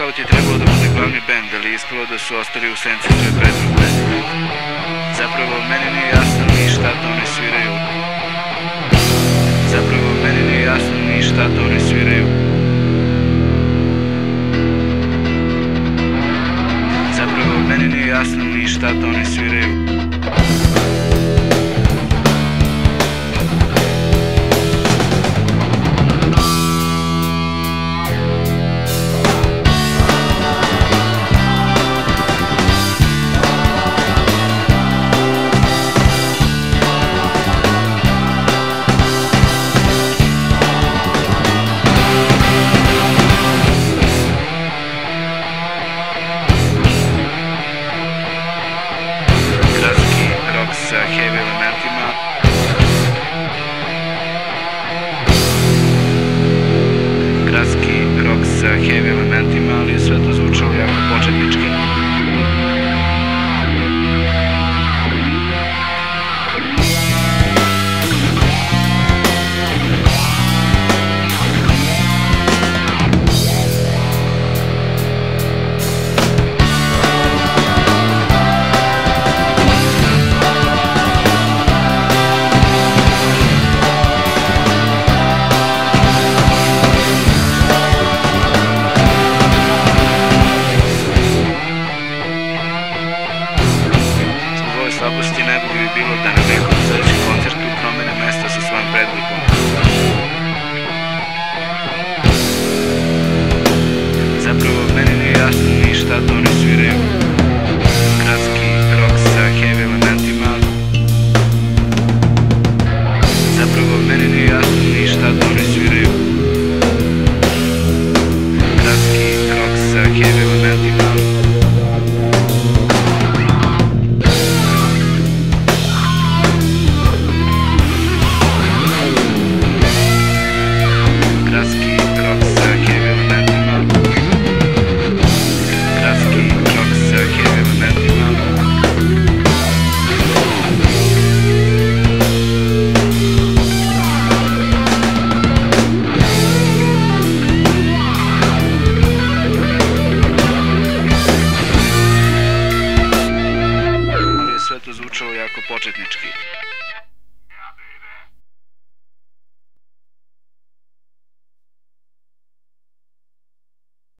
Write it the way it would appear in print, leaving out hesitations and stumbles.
Ovo ti je trebalo da bude glavni bend, ali ispalo da su ostali u senci svoje predgrupe. Zapravo meni nije jasno ni šta to oni sviraju. Zapravo meni nije jasno ni šta to oni sviraju. Zapravo meni nije jasno ni šta to oni sviraju. Sa heavy elementima. Gradski rock sa heavy elementima, ali sve to zvučalo jako početnički. Slabosti najbolje bi bilo da na nekom sledećem koncertu promene mesta sa svojom predgrupom. Zapravo meni nije jasno ni šta to oni sviraju. Gradski rock sa heavy elementima. Zapravo meni nije jasno ni šta to oni sviraju. Gradski rock sa heavy elementima. Sve to zvučalo jako početnički.